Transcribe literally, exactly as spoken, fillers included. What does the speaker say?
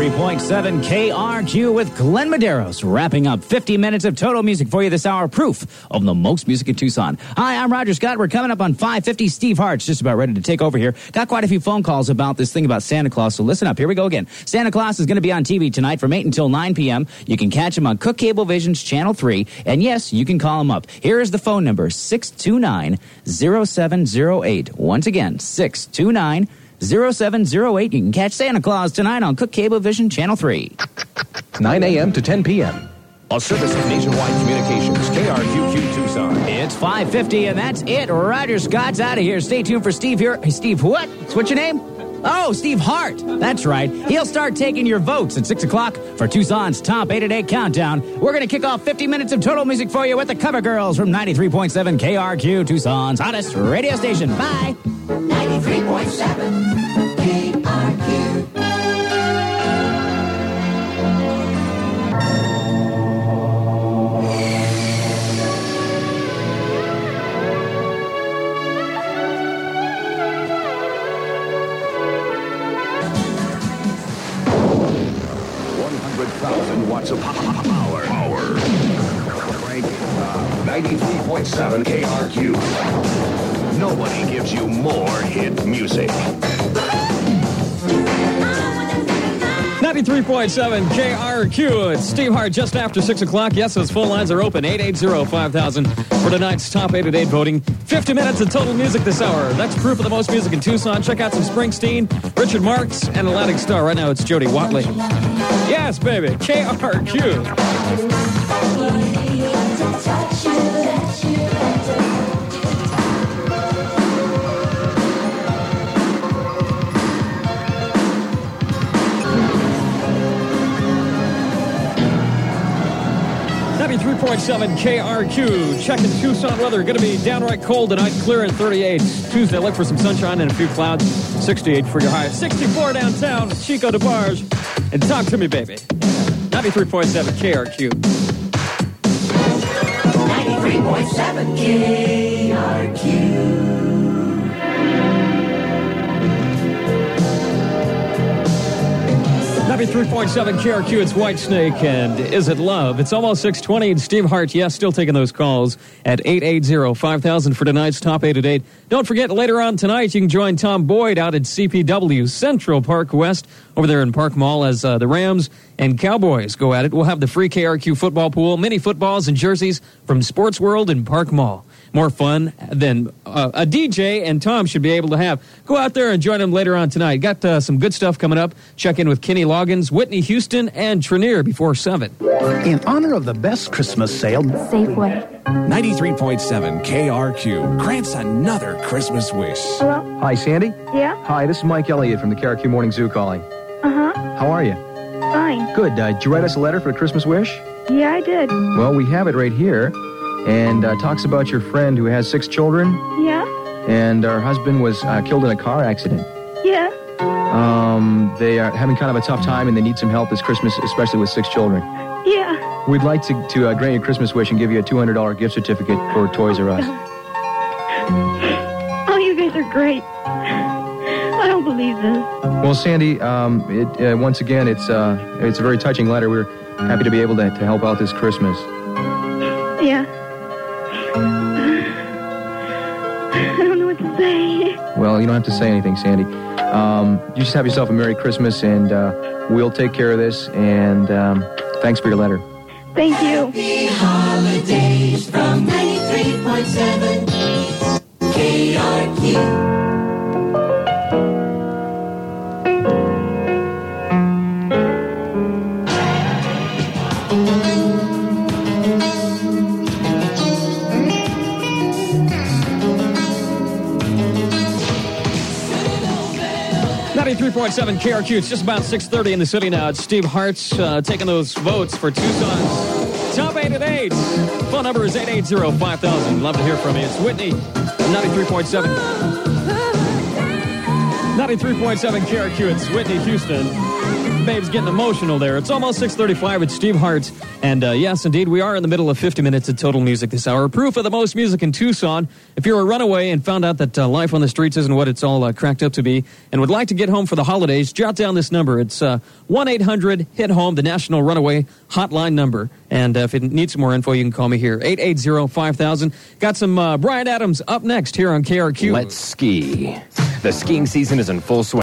ninety-three point seven K R Q with Glenn Medeiros, wrapping up fifty minutes of total music for you this hour, proof of the most music in Tucson. Hi, I'm Roger Scott. We're coming up on five fifty. Steve Hart's just about ready to take over here. Got quite a few phone calls about this thing about Santa Claus, so listen up. Here we go again. Santa Claus is going to be on T V tonight from eight until nine p.m. You can catch him on Cook Cablevision's Channel three, and yes, you can call him up. Here is the phone number, six two nine, zero seven zero eight. Once again, six two nine, zero seven zero eight. You can catch Santa Claus tonight on Cook Cablevision Channel three. nine a.m. to ten p.m. A service of Nationwide Communications, K R Q Q Tucson. It's five fifty, and that's it. Roger Scott's out of here. Stay tuned for Steve here. Hey, Steve, what? What's your name? Oh, Steve Hart. That's right. He'll start taking your votes at six o'clock for Tucson's Top eight at eight Countdown. We're going to kick off fifty minutes of total music for you with the Cover Girls from ninety-three point seven K R Q, Tucson's hottest radio station. Bye. ninety-three point seven K R Q. Watts of power. Power. Crank uh, ninety-three point seven K R Q. Nobody gives you more hit music. ninety-three point seven K R Q. It's Steve Hart just after six o'clock. Yes, those phone lines are open. eight eight zero, five thousand for tonight's Top eight at eight voting. fifty minutes of total music this hour. That's proof of the most music in Tucson. Check out some Springsteen, Richard Marx, and Atlantic Star. Right now, it's Jody Watley. Yes, baby. K R Q. ninety-three point seven K R Q. Checking Tucson weather. Going to be downright cold tonight. Clear at thirty-eight. Tuesday, look for some sunshine and a few clouds. sixty-eight for your high. sixty-four downtown. Chico DeBarge. And talk to me, baby. ninety-three point seven K R Q. ninety-three point seven K R Q. ninety-three point seven K R Q, it's Whitesnake, and Is It Love? It's almost six twenty, and Steve Hart, yes, still taking those calls at eight eight zero, five thousand for tonight's Top eight at eight. Don't forget, later on tonight, you can join Tom Boyd out at C P W Central Park West over there in Park Mall as uh, the Rams and Cowboys go at it. We'll have the free K R Q football pool, mini footballs and jerseys from Sports World and Park Mall. More fun than uh, a D J and Tom should be able to have. Go out there and join them later on tonight. Got uh, some good stuff coming up. Check in with Kenny Loggins, Whitney Houston, and Trenier before seven. In honor of the best Christmas sale, Safeway. ninety-three point seven K R Q grants another Christmas wish. Hello? Hi, Sandy. Yeah? Hi, this is Mike Elliott from the K R Q Morning Zoo calling. Uh-huh. How are you? Fine. Good. Uh, did you write us a letter for a Christmas wish? Yeah, I did. Well, we have it right here, and uh, talks about your friend who has six children, Yeah? and her husband was uh, killed in a car accident. Yeah? Um, they are having kind of a tough time, and they need some help this Christmas, especially with six children. Yeah. We'd like to, to uh, grant you a Christmas wish and give you a two hundred dollars gift certificate for Toys R Us. Oh, you guys are great. I don't believe this. Well, Sandy, um, it, uh, once again, it's uh, it's a very touching letter. We're happy to be able to, to help out this Christmas. Yeah. I don't know what to say. Well, you don't have to say anything, Sandy. Um, you just have yourself a Merry Christmas, and uh, we'll take care of this. And um, thanks for your letter. Thank you. Happy holidays from ninety-three point seven K R Q. ninety-three point seven K R Q. It's just about six thirty in the city now. It's Steve Hart's uh, taking those votes for Tucson's Top eight at eight. Phone number is eight eight zero, five thousand. Love to hear from you. It's Whitney, ninety-three point seven. ninety-three point seven K R Q. It's Whitney Houston. Babe's getting emotional there. It's almost six thirty-five with Steve Hart. And uh, yes, indeed, we are in the middle of fifty minutes of total music this hour. Proof of the most music in Tucson. If you're a runaway and found out that uh, life on the streets isn't what it's all uh, cracked up to be and would like to get home for the holidays, jot down this number. It's uh, one eight hundred hit home, the National Runaway Hotline number. And uh, if it needs some more info, you can call me here, eight eight zero, five thousand. Got some uh, Bryan Adams up next here on K R Q. Let's ski. The skiing season is in full swing.